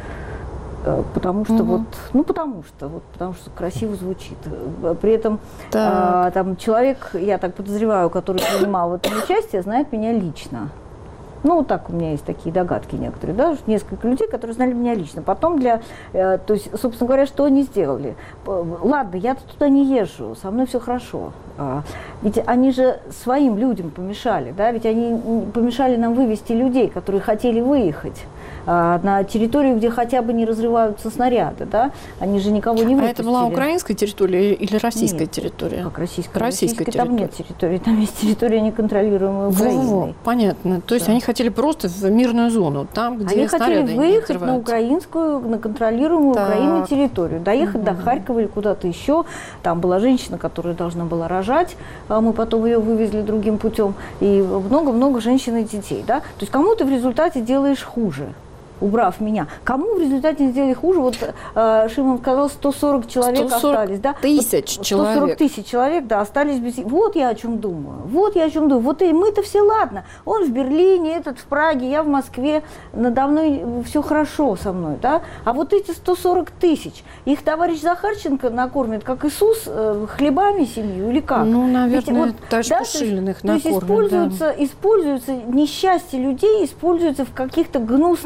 Потому что потому что красиво звучит. При этом там человек, я так подозреваю, который принимал в этом участие, знает меня лично. Ну, вот так у меня есть такие догадки некоторые, да, несколько людей, которые знали меня лично. Потом то есть, собственно говоря, что они сделали? Ладно, я туда не езжу, со мной все хорошо. Ведь они же своим людям помешали, да, ведь они помешали нам вывести людей, которые хотели выехать на территорию, где хотя бы не разрываются снаряды, да, они же никого не выпустили. А это была украинская территория или российская территория? Как российская? Российская территория. Там нет территории, там есть территория, неконтролируемая Украиной. Понятно. То есть они хотели просто в мирную зону, там, где они снаряды хотели выехать на украинскую, на контролируемую Украиной территорию, доехать до Харькова или куда-то еще. Там была женщина, которая должна была рожать, а мы потом ее вывезли другим путем, и много-много женщин и детей, да. То есть кому ты в результате делаешь хуже, убрав меня. Кому в результате не сделали хуже? Вот Шимон сказал, 140 человек остались, да? 140 тысяч человек, да, остались без... Вот я о чем думаю. Вот и мы-то все ладно. Он в Берлине, этот в Праге, я в Москве, надо мной все хорошо со мной, да? А вот эти 140 тысяч, их товарищ Захарченко накормит, как Иисус, хлебами семью или как? Ну, наверное, даже Пушилиных накормит. То есть используется несчастье людей, используется в каких-то гнусных абсолютно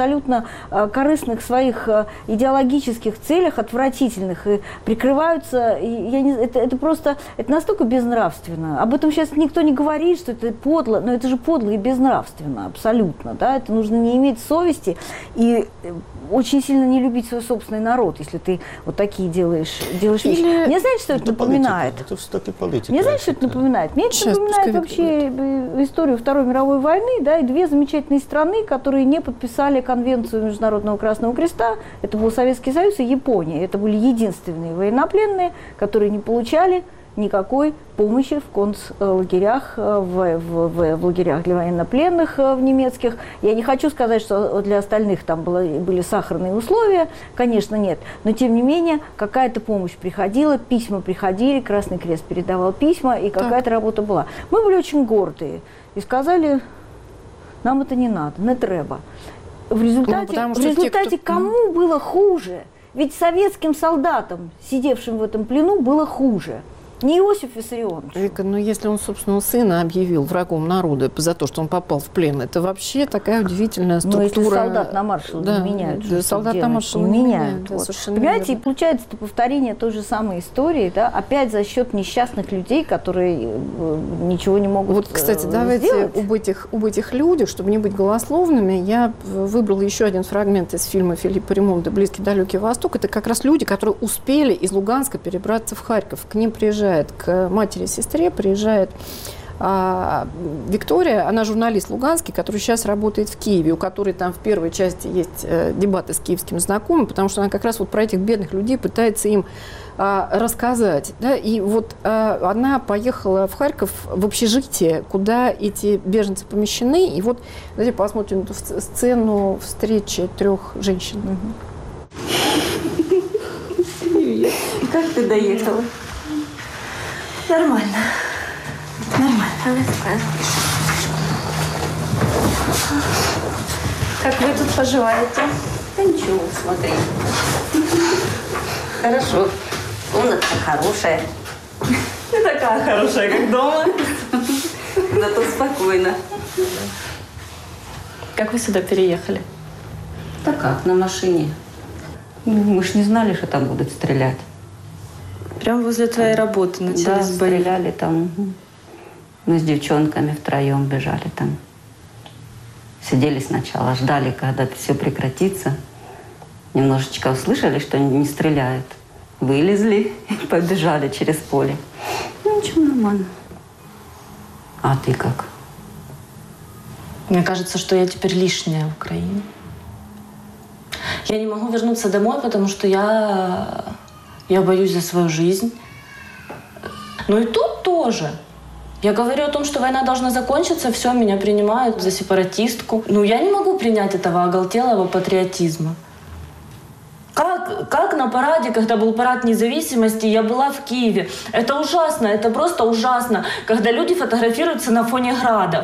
абсолютно корыстных своих идеологических целях, отвратительных, и прикрываются, это просто, это настолько безнравственно. Об этом сейчас никто не говорит, что это подло, но это же подло и безнравственно, абсолютно, да, это нужно не иметь совести и очень сильно не любить свой собственный народ, если ты вот такие делаешь вещи. Мне знаете, что это напоминает? Это все-таки политика. Мне знаете, что это напоминает? Мне это напоминает вообще историю Второй мировой войны, да, и две замечательные страны, которые не подписали Конвенцию Международного Красного Креста. Это был Советский Союз и Япония. Это были единственные военнопленные, которые не получали никакой помощи в концлагерях, в лагерях для военнопленных в немецких. Я не хочу сказать, что для остальных там были сахарные условия, конечно, нет. Но, тем не менее, какая-то помощь приходила, письма приходили, Красный Крест передавал письма, и какая-то работа была. Мы были очень гордые и сказали, нам это не надо, не треба. В результате кому было хуже? Ведь советским солдатам, сидевшим в этом плену, было хуже. Не Иосиф Виссарионович. Вика, но если он собственного сына объявил врагом народа за то, что он попал в плен, это вообще такая удивительная структура. Но если солдат на маршал не меняют, да, солдат на маршал не меняют. Да, вот. Понимаете, и получается это повторение той же самой истории, да, опять за счет несчастных людей, которые ничего не могут Вот, кстати, давайте об этих людях, чтобы не быть голословными, я выбрала еще один фрагмент из фильма Филиппа Ремонда «Близкий далекий Восток». Это как раз люди, которые успели из Луганска перебраться в Харьков. К ним приезжает, к матери и сестре приезжает Виктория, она журналист луганский, который сейчас работает в Киеве, у которой там в первой части есть дебаты с киевским знакомым, потому что она как раз вот про этих бедных людей пытается им рассказать. Да? И вот она поехала в Харьков, в общежитие, куда эти беженцы помещены. И вот давайте посмотрим эту сцену встречи 3 женщин. Привет. Как ты доехала? Нормально. Нормально. Как вы тут поживаете? Да ничего, смотри. Хорошо. Комната хорошая. Не такая хорошая, как дома. Зато спокойно. Как вы сюда переехали? Да как, на машине. Мы ж не знали, что там будут стрелять. Прямо возле твоей работы начались бои? Да, стреляли там. Мы с девчонками втроем бежали там. Сидели сначала, ждали, когда это все прекратится. Немножечко услышали, что не стреляют. Вылезли и побежали через поле. Ну, ничего, нормально. А ты как? Мне кажется, что я теперь лишняя в Украине. Я не могу вернуться домой, потому что я боюсь за свою жизнь. Ну и тут тоже. Я говорю о том, что война должна закончиться, все, меня принимают за сепаратистку. Ну, я не могу принять этого оголтелого патриотизма. Как на параде, когда был парад независимости, я была в Киеве. Это ужасно, это просто ужасно, когда люди фотографируются на фоне градов.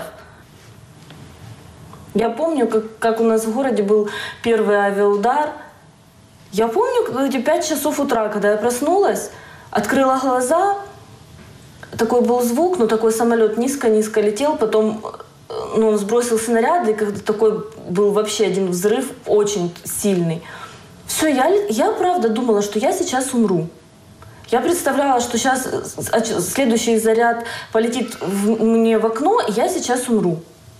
Я помню, как у нас в городе был первый авиаудар. Я помню, эти 5 часов утра, когда я проснулась, открыла глаза, такой был звук, ну такой самолет низко-низко летел, потом он сбросил снаряды, и когда такой был вообще один взрыв, очень сильный. Все, я правда думала, что я сейчас умру. Я представляла, что сейчас следующий заряд полетит мне в окно, и я сейчас умру.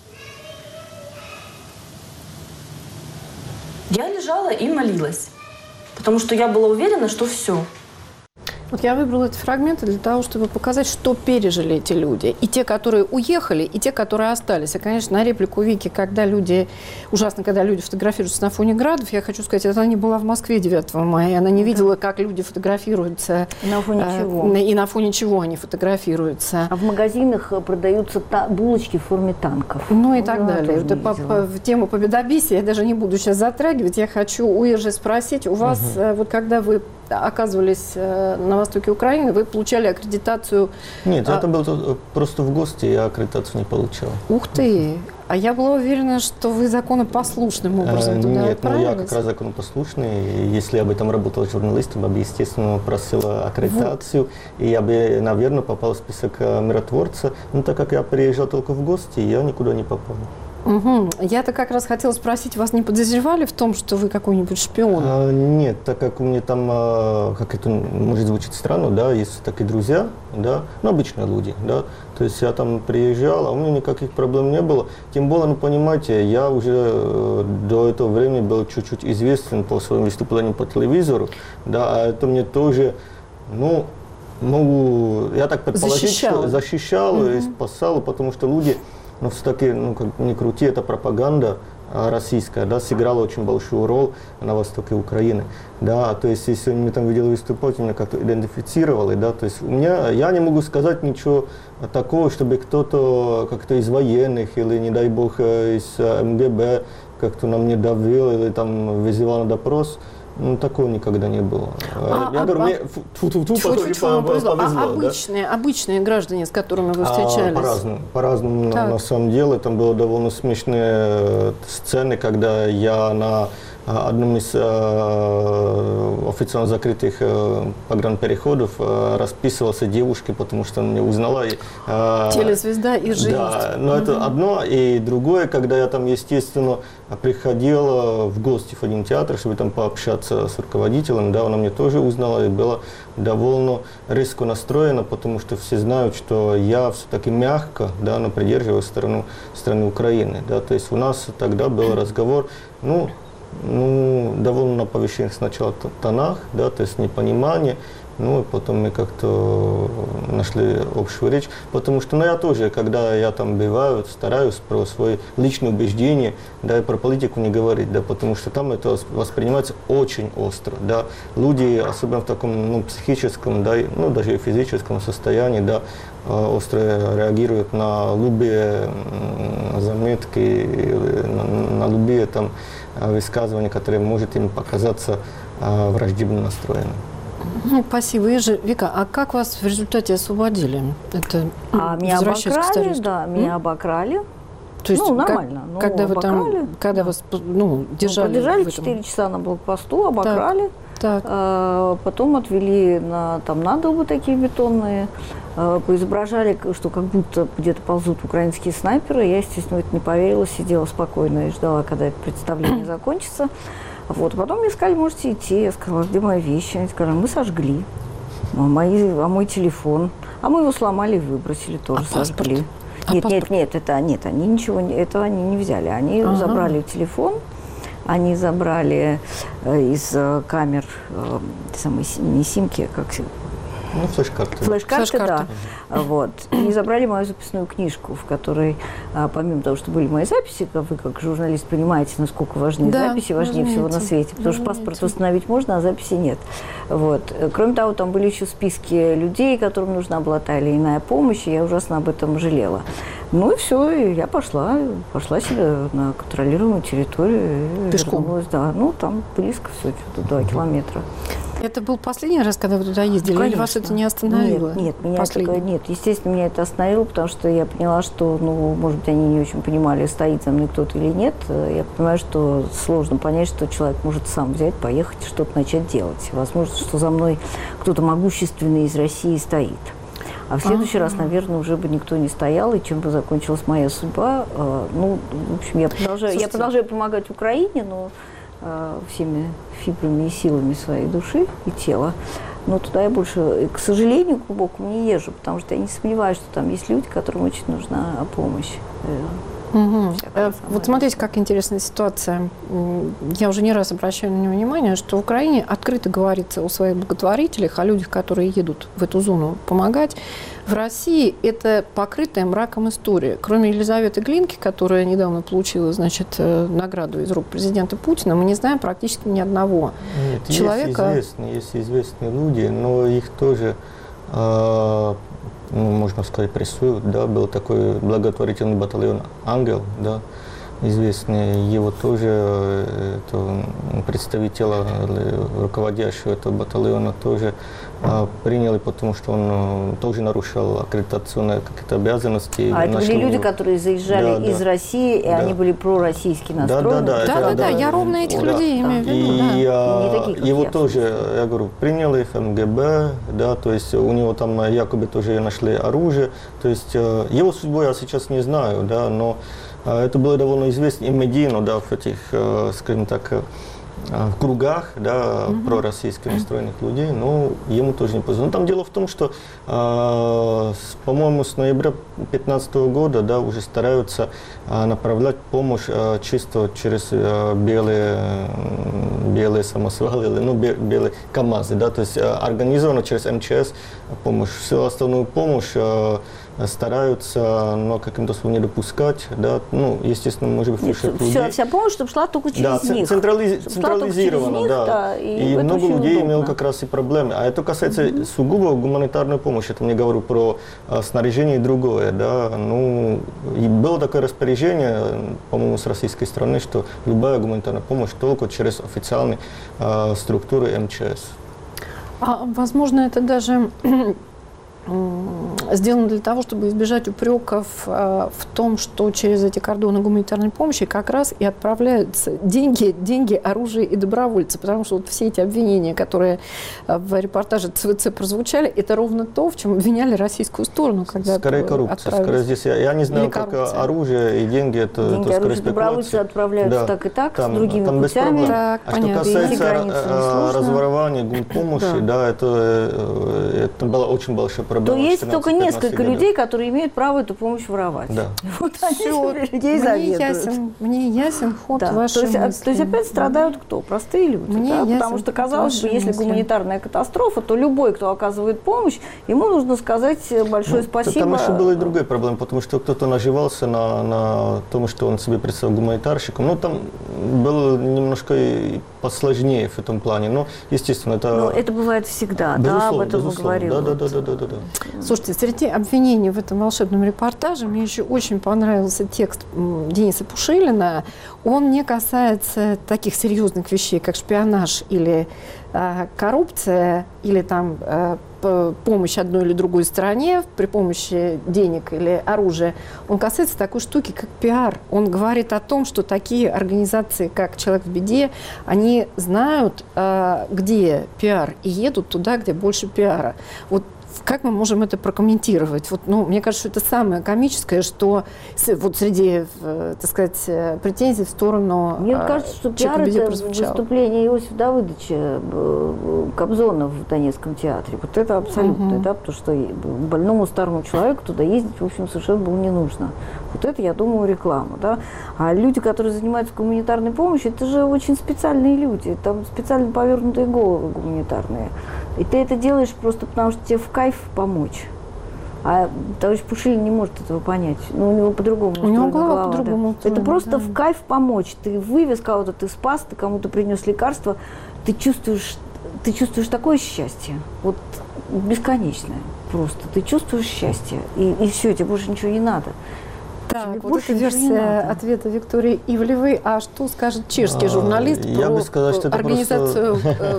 Я лежала и молилась, потому что я была уверена, что все. Вот я выбрала эти фрагменты для того, чтобы показать, что пережили эти люди. И те, которые уехали, и те, которые остались. И, конечно, на реплику Вики, когда люди фотографируются на фоне градов, я хочу сказать, это она не была в Москве 9 мая, она не видела, как люди фотографируются. На фоне чего? И на фоне чего они фотографируются. А в магазинах продаются булочки в форме танков. Ну и так далее. В тему победобесия я даже не буду сейчас затрагивать. Я хочу у Иржи спросить, у вас, вот когда вы оказывались на востоке Украины, вы получали аккредитацию? Нет, это был просто в гости, я аккредитацию не получал. Ух ты! А я была уверена, что вы законопослушным образом туда отправились. Нет, я как раз законопослушный. Если я бы там работал журналистом, я бы, естественно, просил аккредитацию, и я бы, наверное, попал в список миротворца. Но так как я приезжал только в гости, я никуда не попал. Угу. Я-то как раз хотела спросить, вас не подозревали в том, что вы какой-нибудь шпион? Нет, так как у меня там, как это может звучит странно, да, есть такие друзья, да, ну, обычные люди, да, то есть я там приезжал, а у меня никаких проблем не было. Тем более, ну, понимаете, я уже до этого времени был чуть-чуть известен по своим выступлениям по телевизору, да, а это мне тоже, ну, я так предположить, что защищал и спасал, потому что люди, ну, все-таки, ну, как ни крути, это пропаганда российская, да, сыграла очень большую роль на востоке Украины, да, то есть, если они там видели выступать, меня как-то идентифицировали, да, то есть, я не могу сказать ничего такого, чтобы кто-то как-то из военных или, не дай бог, из МГБ как-то на мне давил или там вызывал на допрос. Ну, такого никогда не было. Я говорю, мне повезло. Обычные граждане, с которыми вы встречались? По-разному, на самом деле. Там было довольно смешные сцены, когда я на одном из официально закрытых погранпереходов расписывался девушке, потому что она меня узнала. Телезвезда и жизнь. Да, но это одно. И другое, когда я там, естественно, приходил в гости в один театр, чтобы там пообщаться с руководителем, да, она меня тоже узнала и была довольно резко настроена, потому что все знают, что я все-таки мягко, да, но придерживаюсь страны Украины. Да, то есть у нас тогда был разговор, ну, довольно на повышенных сначала тонах, да, то есть непонимание, ну, и потом мы как-то нашли общую речь, потому что, ну, я тоже, когда я там бываю, стараюсь про свои личные убеждения, да, и про политику не говорить, да, потому что там это воспринимается очень остро, да, люди, особенно в таком, ну, психическом, да, ну, даже и физическом состоянии, да, остро реагируют на любые заметки, на любые там высказывания, которые может им показаться враждебно настроенным. Ну, спасибо, Вика, а как вас в результате освободили? Это меня обокрали, да, меня обокрали. То есть, ну, нормально. Когда вы там, когда вас, держали? Подержали 4 часа на блокпосту, обокрали. Так. Потом отвели на надолбы такие бетонные, поизображали, что как будто где-то ползут украинские снайперы. Я, естественно, в это не поверила, сидела спокойно и ждала, когда это представление закончится. Вот. Потом мне сказали, можете идти. Я сказала, где мои вещи? Они сказали, мы сожгли. Мой телефон. А мы его сломали и выбросили, тоже сожгли. Нет, они ничего, этого они не взяли. Они забрали телефон. Они забрали из камер, не симки, как... Ну, флеш-карты. Флеш-карты, да. Вот. И забрали мою записную книжку, в которой, помимо того, что были мои записи, вы как журналист понимаете, насколько важны записи, важнее всего на свете. Потому что паспорт восстановить можно, а записи нет. Вот. Кроме того, там были еще списки людей, которым нужна была та или иная помощь, и я ужасно об этом жалела. Ну и все, и я пошла себе на контролируемую территорию. Пешком? Да, ну там близко все, что-то 2 километра. Это был последний раз, когда вы туда ездили, или вас это не остановило? Нет, естественно, меня это остановило, потому что я поняла, что, может быть, они не очень понимали, стоит за мной кто-то или нет. Я понимаю, что сложно понять, что человек может сам взять, поехать и что-то начать делать. Возможно, что за мной кто-то могущественный из России стоит. А в следующий раз, наверное, уже бы никто не стоял, и чем бы закончилась моя судьба. В общем, я продолжаю помогать Украине, но всеми фибрами и силами своей души и тела. Но туда я больше, к сожалению, глубоко не езжу, потому что я не сомневаюсь, что там есть люди, которым очень нужна помощь. Вот смотрите, как интересная ситуация. Я уже не раз обращаю на нее внимание, что в Украине открыто говорится о своих благотворителях, о людях, которые едут в эту зону помогать. В России это покрытая мраком история. Кроме Елизаветы Глинки, которая недавно получила, награду из рук президента Путина, мы не знаем практически ни одного человека. Есть известные люди, но их тоже... можно сказать, прессуют, да, был такой благотворительный батальон «Ангел», да, известный, его тоже, представителя руководящего этого батальона тоже приняли, потому что он тоже нарушал аккредитационные какие-то обязанности. А это были люди, которые заезжали из России, и они были пророссийски настроены? Да, я ровно этих людей имею в виду. И его тоже, я говорю, приняли в МГБ, да, то есть у него там якобы тоже нашли оружие, то есть его судьбу я сейчас не знаю, да, но это было довольно известно и медийно, да, в этих, скажем так, в кругах, да, пророссийски настроенных людей, но ему тоже не повезло. Но там дело в том, что, по-моему, с ноября 2015 года, да, уже стараются направлять помощь чисто через белые самосвалы, ну, белые КАМАЗы, да, то есть организовано через МЧС помощь. Всю остальную помощь стараются, но каким-то способом не допускать, да, ну, естественно, может быть, вся помощь, чтобы шла только через них. Централизировано, да. И много людей имело как раз и проблемы. А это касается сугубо гуманитарной помощи. Это не говорю про снаряжение и другое, да. Ну, и было такое распоряжение, по-моему, с российской стороны, что любая гуманитарная помощь только через официальные структуры МЧС. Возможно, это даже сделано для того, чтобы избежать упреков в том, что через эти кордоны гуманитарной помощи как раз и отправляются деньги, оружие и добровольцы. Потому что вот все эти обвинения, которые в репортаже ЦВЦ прозвучали, это ровно то, в чем обвиняли российскую сторону. Когда скорее коррупция. Скорее здесь, я не знаю, как оружие и деньги, это деньги, скорее спекуляция. Добровольцы отправляются так и так, с другими путями. А что касается разворования гумпомощи, да, это была очень большая проблема. То есть только несколько людей, которые имеют право эту помощь воровать. Да. Вот они людей заведуют. Мне ясен ход вашей мысли. То есть опять страдают кто? Простые люди. Потому что, казалось бы, если гуманитарная катастрофа, то любой, кто оказывает помощь, ему нужно сказать большое спасибо. Там еще была и другая проблема, потому что кто-то наживался на том, что он себе представил гуманитарщиком. Ну, там было немножко посложнее в этом плане, но, естественно, это... Но это бывает всегда, да, об этом мы говорили. Да. Слушайте, среди обвинений в этом волшебном репортаже мне еще очень понравился текст Дениса Пушилина. Он не касается таких серьезных вещей, как шпионаж или коррупция, или там помощь одной или другой стороне при помощи денег или оружия. Он касается такой штуки, как пиар. Он говорит о том, что такие организации, как «Человек в беде», они знают, где пиар, и едут туда, где больше пиара. Вот как мы можем это прокомментировать? Вот, ну, мне кажется, что это самое комическое, что вот среди, так сказать, претензий в сторону Мне кажется, что пиар – это выступление Иосифа Давыдовича Кобзона в Донецком театре. Вот это абсолютно, да, потому что больному старому человеку туда ездить, в общем, совершенно было не нужно. Вот это, я думаю, реклама, да. А люди, которые занимаются гуманитарной помощью, это же очень специальные люди, там специально повернутые головы гуманитарные. И ты это делаешь просто потому, что тебе в кайф помочь. А товарищ Пушилин не может этого понять. Ну, у него по-другому устроена голова. По-другому это просто в кайф помочь. Ты вывез кого-то, ты спас, ты кому-то принес лекарство. Ты чувствуешь такое счастье. Вот бесконечное просто. Ты чувствуешь счастье. И все, тебе больше ничего не надо. Так, вот эта версия ответа Виктории Ивлевой. А что скажет чешский журналист про организацию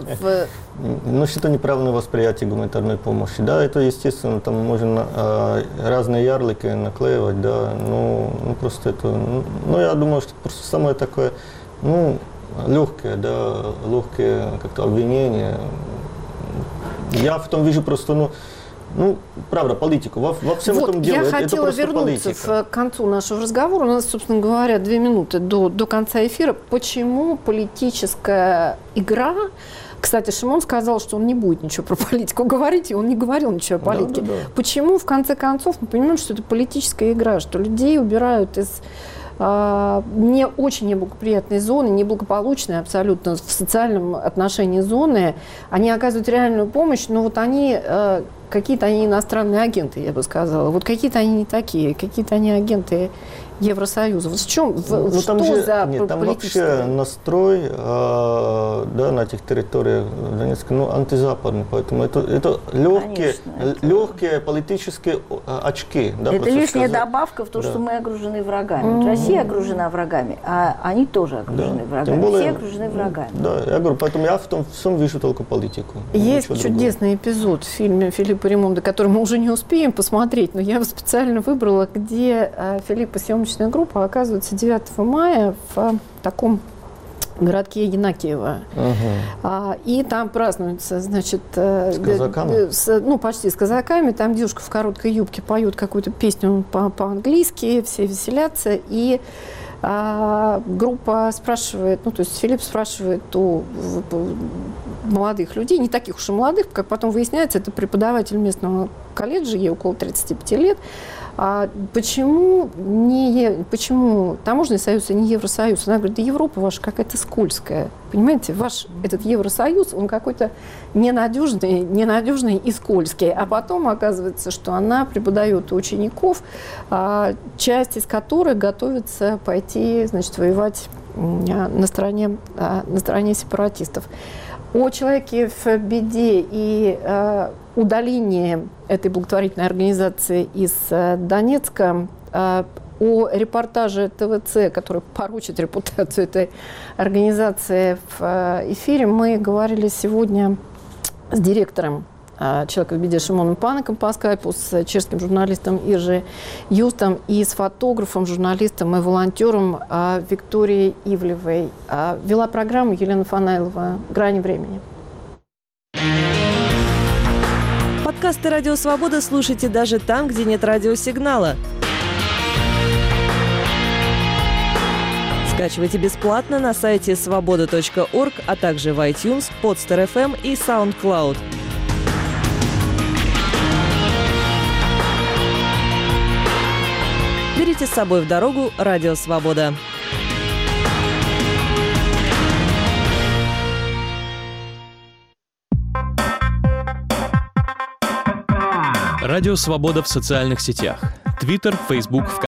Ну, что-то неправильное восприятие гуманитарной помощи. Да, это, естественно, там можно разные ярлыки наклеивать, да, ну просто это, ну, я думаю, что просто самое такое, ну, легкое как-то обвинение. Я в том вижу просто, ну, правда, политику. Во всем этом деле я хотела вернуться к концу нашего разговора. У нас, собственно говоря, 2 минуты до конца эфира. Почему политическая игра... Кстати, Шимон сказал, что он не будет ничего про политику говорить, и он не говорил ничего о политике. Да. Почему, в конце концов, мы понимаем, что это политическая игра, что людей убирают из не очень неблагоприятные зоны, неблагополучные абсолютно в социальном отношении зоны, они оказывают реальную помощь, но вот они какие-то они иностранные агенты, я бы сказала. Вот какие-то они не такие, какие-то они агенты Евросоюза. Вот в чем, Ну, что там же, за нет, там политическое? вообще настрой да, на этих территориях Донецка, ну, антизападный, поэтому это легкие политические очки. Да, это лишняя добавка в то, что мы окружены врагами. Вот Россия окружена врагами, а они тоже окружены врагами. Более, все окружены врагами. Да, я говорю, поэтому я в том всем вижу только политику. Есть чудесный эпизод в фильме Филиппа Ремонда, который мы уже не успеем посмотреть, но я его специально выбрала, где Филиппа съемочная группа оказывается 9 мая в таком городке Янакиево. И там празднуется, значит, с казаками? Ну, почти с казаками. Там девушка в короткой юбке поет какую-то песню по-английски, все веселятся. И группа спрашивает, ну, то есть Филипп спрашивает у молодых людей, не таких уж и молодых, как потом выясняется, это преподаватель местного колледжа, ей около 35 лет, почему таможенный союз, а не Евросоюз? Она говорит, да Европа ваша какая-то скользкая. Понимаете, ваш этот Евросоюз, он какой-то ненадежный и скользкий. А потом оказывается, что она преподает учеников, часть из которых готовится пойти, значит, воевать на стороне сепаратистов. О человеке в беде и удалении этой благотворительной организации из Донецка, о репортаже ТВЦ, который порочит репутацию этой организации в эфире, мы говорили сегодня с директором «Человека в беде» Шимоном Панаком по скайпу, с чешским журналистом Иржи Юстом и с фотографом, журналистом и волонтером Викторией Ивлевой. Вела программу Елена Фанайлова. «Грани времени». Подкасты «Радио Свобода» слушайте даже там, где нет радиосигнала. Скачивайте бесплатно на сайте svoboda.org, а также в iTunes, Podster FM и SoundCloud. Берите с собой в дорогу «Радио Свобода». Радио Свобода в социальных сетях. Твиттер, Фейсбук, ВКонтакте.